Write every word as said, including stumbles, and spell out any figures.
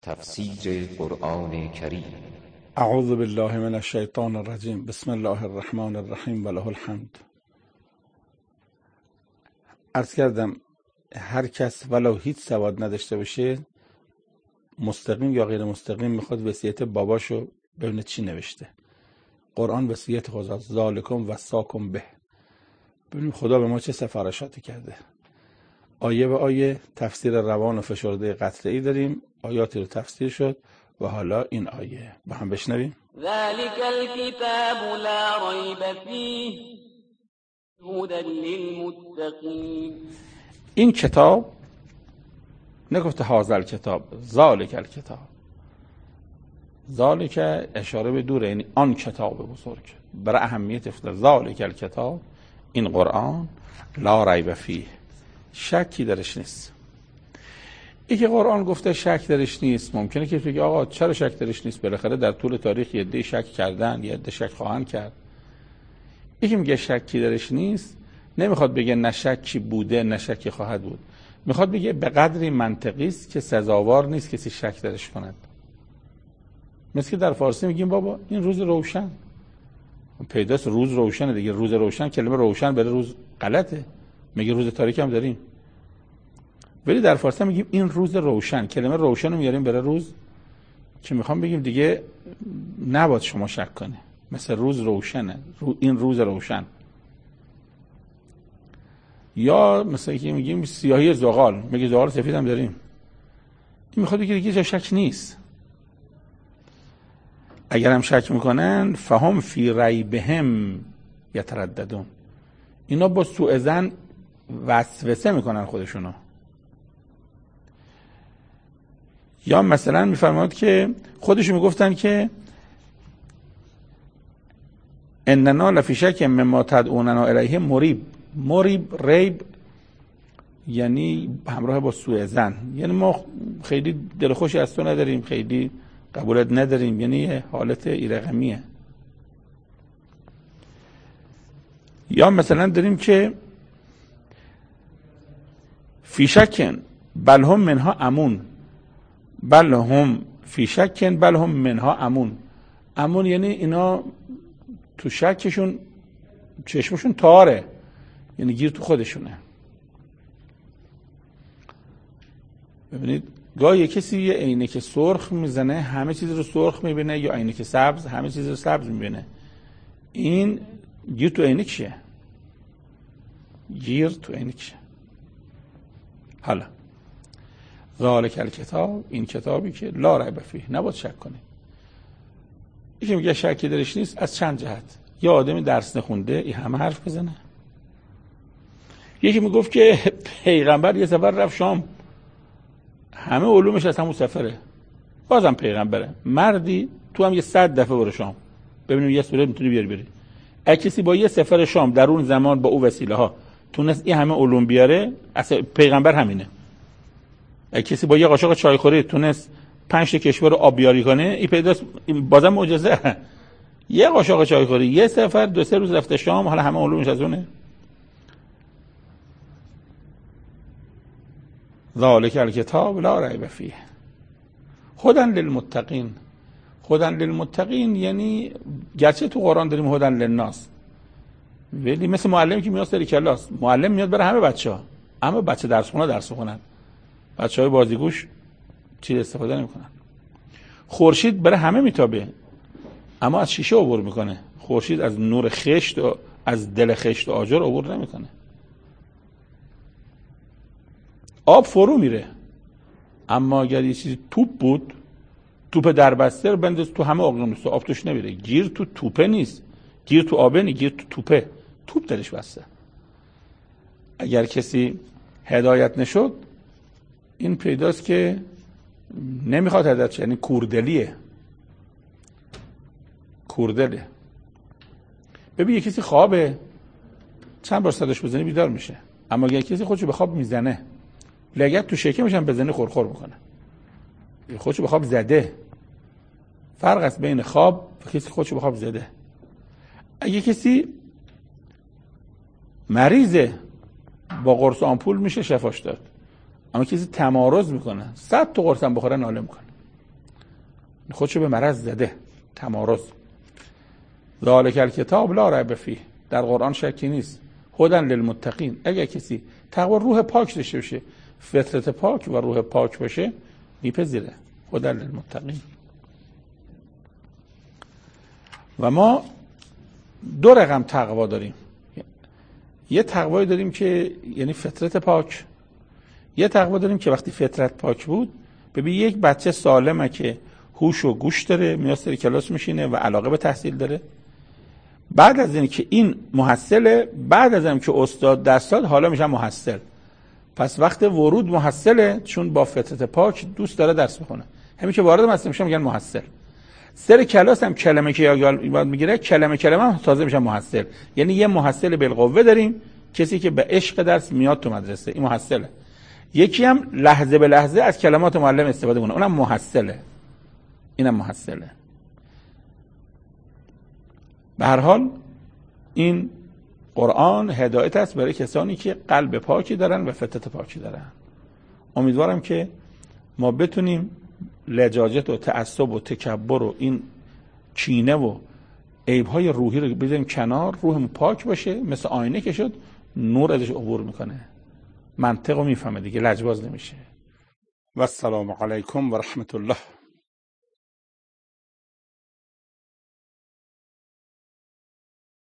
تفسیر قرآن کریم. اعوذ بالله من الشیطان الرجیم. بسم الله الرحمن الرحیم و له الحمد. عرض کردم هر کس ولو هیچ سواد نداشته باشه، مستقیم یا غیر مستقیم میخواد وصیت باباشو ببینه چی نوشته. قرآن وصیت خداست، ذالکم وصاکم به. ببینیم خدا به ما چه سفارشاتی کرده. آیه به آیه تفسیر روان و فشرده قطعی داریم. آیاتی رو تفسیر شد و حالا این آیه با هم بشنویم. ذلك الكتاب لا ریب فیه هدی للمتقین. این کتاب، نگفته هذا الکتاب، ذالک الکتاب. ذالک اشاره به دوره، یعنی آن کتاب بزرگ. برای اهمیت افتاد ذالک الکتاب، این قرآن، لا ریب فیه، شکی درش نیست. ای که قرآن گفته شک درش نیست، ممکنه که بگه آقا چرا شک درش نیست؟ بالاخره در طول تاریخ یه عده شک کردن، یه عده شک خواهند کرد. ای که میگه شکی درش نیست، نمیخواد بگه نه شکی بوده نه شکی خواهد بود. میخواد بگه به قدری منطقی است که سزاوار نیست کسی شک درش کند. مثل که در فارسی میگیم بابا این روز روشن، پیداست روز روشنه دیگه. روز روشن، کلمه روشن برای روز غلطه، میگه روز تاریک هم داریم، ولی در فارسی میگیم این روز روشن. کلمه روشن رو میاریم برای روز که میخوام بگیم دیگه نباید شما شک کنه، مثل روز روشنه، رو این روز روشن. یا مثلا که میگیم سیاهی زغال، میگه زغال سفید هم داریم. این میخواد بگه دیگه جا شک نیست. اگر هم شک میکنن فهم فی ریبهم یترددون، اینا با سوء ظن وسوسه میکنن خودشونو. یا مثلا میفرماد که خودشون میگفتن که اننا لفی شک مما تدعوننا الیه مریب. مریب، ریب یعنی همراه با سوء ظن، یعنی ما خیلی دل خوشی از تو نداریم، خیلی قبولت نداریم، یعنی حالت ایرقمیه. یا مثلا داریم که فی شکن بل هم منها امون، بل هم فی شکن بل هم منها امون. امون یعنی اینا تو شکشون چشمشون تاره، یعنی گیر تو خودشونه. ببینید گاهی کسی یه عینک سرخ میزنه همه چیز رو سرخ میبینه، یا عینک سبز همه چیز رو سبز میبینه. این گیر تو عینکشه، گیر تو عینکشه. حالا ذالک الکتاب، این کتابی که لا ریب فیه، نباید شک کنی. یکی میگه شکی درش نیست از چند جهت. یا آدمی درس نخونده این همه حرف بزنه. یکی میگفت که پیغمبر یه سفر رفت شام، همه علومش از همون سفره، بازم پیغمبره. مردی تو هم یه صد دفعه برو شام ببینیم یه سوره میتونی بیاری بری. اگه کسی با یه سفر شام در اون زمان با او وسیله ها تونست این همه علوم بیاره، اصلا پیغمبر همینه. اگه کسی با یه قاشق چای خوری تونست پنج تا کشور رو آبیاری کنه، این پیداست بازم معجزه. یه قاشق چای خوری، یه سفر، دو سه روز رفته شام، حالا همه علومش از اونه. ذالک الکتاب لا ریب فیه هدی للمتقین. هدی للمتقین یعنی گرچه تو قرآن داریم هدی للناس، ولی مثل معلمی که میاد سر کلاس، معلم میاد برای همه بچه‌ها، اما بچه درس خونه درس خونن، بچه‌های بازیگوش چیز استفاده نمی‌کنن. خورشید برای همه میتابه، اما از شیشه عبور میکنه. خورشید از نور خشت و از دل خشت و آجر عبور نمیکنه. آب فرو میره، اما اگر یه چیزی توپ بود، توپ دربسته رو بنداز تو همه اقیانوس، آب توش نمیره. گیر تو توپه نیست، گیر تو آبه نیست، گیر تو توپه، توپ درش بسته. اگر کسی هدایت نشد، این پیداست که نمیخواد هدایت شه، یعنی کوردلیه، کوردله. ببین یه کسی خوابه، چند بار صداش بزنی بیدار میشه، اما اگر کسی خودشو به خواب میزنه، لگد تو شکمش هم بزنی خورخور میکنه، خودشو به خواب زده. فرق است بین خواب و کسی خودشو به خواب زده. اگه کسی مریضه، با قرص آمپول میشه شفاش داد، اما کسی تمارض میکنه، صد تا قرص هم بخوره ناله میکنه. خودشو به مرض زده، تمارض. ذالک الکتاب لا ریب فیه، در قرآن شکی نیست. هدی للمتقین، اگه کسی تقوا روح پاک داشته باشه، فطرت پاک و روح پاک باشه، میپذیره. هدی للمتقین. و ما دو رقم تقوا داریم. یه تقوایی داریم که یعنی فطرت پاک، یه تقوا داریم که وقتی فطرت پاک بود، ببین یک بچه سالمه که هوش و گوش داره، میاد سر کلاس میشینه و علاقه به تحصیل داره. بعد از این که این محصله، بعد از این که استاد درس داد، حالا میشه محصل. پس وقت ورود محصله، چون با فطرت پاک دوست داره درس بخونه. همین که وارد مدرسه میشه میگن محصل. سر کلاس هم کلمه که یاد میگیره، کلمه کلمه هم تازه میشه محصل. یعنی یه محصل بالقوه داریم، کسی که به عشق درس میاد تو مدرسه، این محصله. یکی هم لحظه به لحظه از کلمات معلم استفاده کنه، اونم محصله. اینم محصله. به هر حال این قرآن هدایت است برای کسانی که قلب پاکی دارن و فطرت پاکی دارن. امیدوارم که ما بتونیم لجاجت و تعصب و تکبر و این کینه و عیب‌های روحی رو بذاریم کنار، روحمون پاک باشه، مثل آینه که شد نور ازش عبور میکنه، منطق رو میفهمه دیگه، لجباز نمیشه. و السلام علیکم و رحمت الله.